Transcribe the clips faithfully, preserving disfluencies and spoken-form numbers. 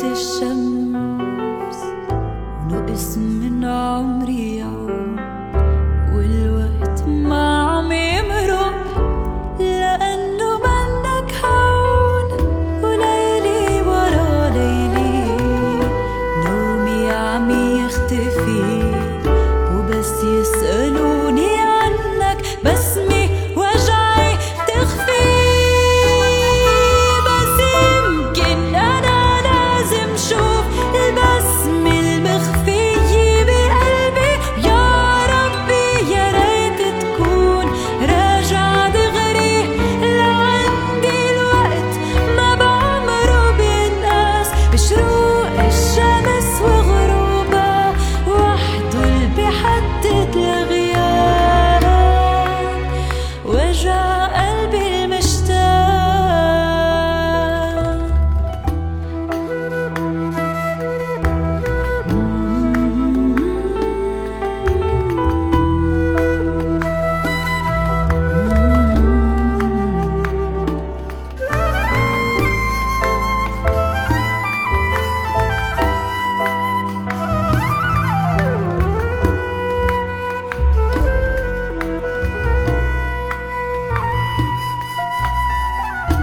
غابت الشمس ونقص من عمري يوم، والوقت ما عم يمرق لأنه منك هون، وليلي ورا ليلي نومي عم يختفي، وبس يسألوني عنك بسمي وجعي تخفي. بس يمكن أنا لازم شوف البسمة المخفية بقلبي، يا ربي يا ريت تكون راجع دغري لعندي. الوقت ما بعمره بينقاس بشروق الشمس وغروبها، وحده اللي بيحدد الغياب وجع قلبي المشتاق.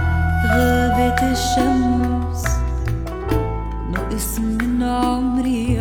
غابت الشمس نقص من عمري